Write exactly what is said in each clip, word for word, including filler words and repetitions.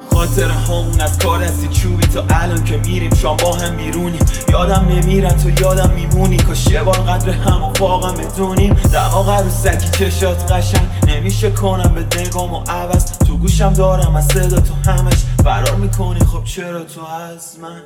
خاطره همون از کار دستی چوبی تا الان که میریم شام با هم بیرونیم. یادم نمیرن تو یادم میمونی، کاش یه بار قدر هم و واقعا بدونیم. دماغ عروسکی چشات قشنگ نمیشه کنم به نگام و عوض. تو گوشم دارم از صدا تو همش فرار میکنی، خب چرا تو از من؟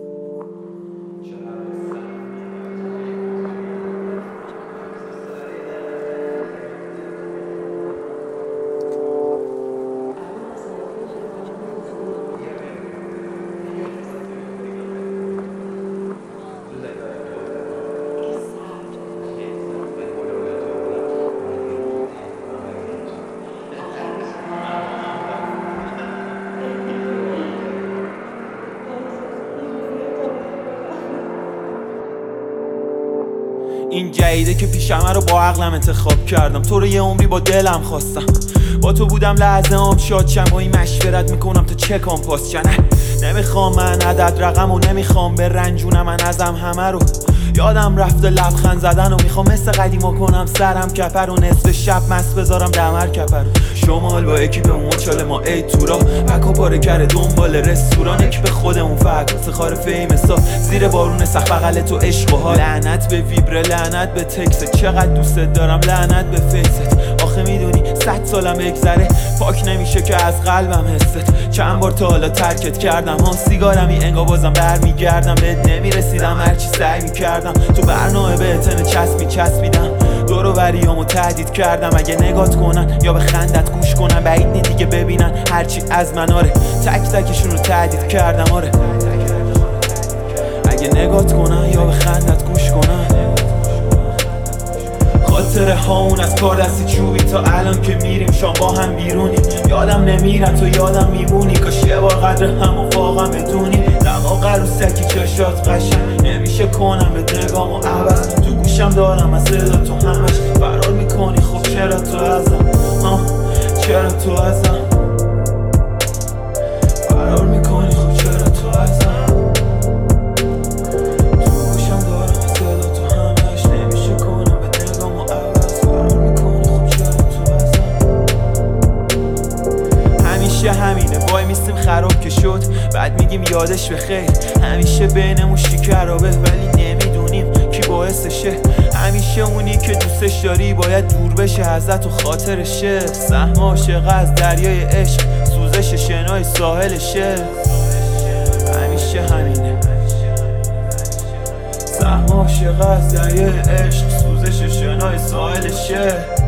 این جدیده که پیشمه رو با عقلم انتخاب کردم، تو رو یه عمری با دلم خواستم. با تو بودم لحظه هم شاد شم، با این مشورت میکنم تا چه کام پاس چنه. نمیخوام من عدد رقم و نمیخوام به رنجونم من ازم همه رو. یادم رفته لبخند زدن و میخوام مثل قدیما کنم سرم کپر و نصف شب مست بذارم دمر کپر. شمال با اکیپ موچال ما ای تورا پکا پاره کرده دنبال رستوران. اکیپ خودمون فقط سخار فیمسا زیر بارون سخت بغل تو عشق و حال. لعنت به ویبره لعنت به تکست، چقدر دوست دارم لعنت به فیست. آخه میدونی صد سالم بگذره پاک نمیشه که از قلبم حست. چند بار تا حالا ترکت کردم ها، سیگارمی انگا بازم برمیگردم. بهت نمیرسیدم هرچی سعی میکردم، تو برنامه بهتن چسبی چسبیدم. دور و بریامو تهدید کردم اگه نگات کنن یا به خندت گوش کنن. بعید نی دیگه ببینن هرچی از من، آره تک تکشون رو تهدید کردم. آره اگه نگات کنن یا به خندت گوش کنن. خاطره هاون از کار دستی چوبی تا الان که میریم شام با هم بیرونیم. یادم نمیرن تو یادم میمونی، کاش یه بار قدر هم و واقعا بدونی. دماغ عروسکی چشات قشنگ نمیشه کنم به نگام و عوض. تو گوشم دارم از صدا تو همش فرار میکنی، خب چرا تو ازم؟ آه چرا تو ازم فرار میکنی، خب چرا تو ازم؟ همینه وای میستیم خراب که شد بعد میگیم یادش به خیر. همیشه بینمون شکرابه ولی نمیدونیم کی باعثشه. همیشه اونی که دوستش داری باید دور بشه ازت و خاطرشه. سهم عاشق از دریای عشق، سوزش شنای ساحلشه. همیشه همینه سهم عاشق از دریای عشق، سوزش شنای ساحلشه.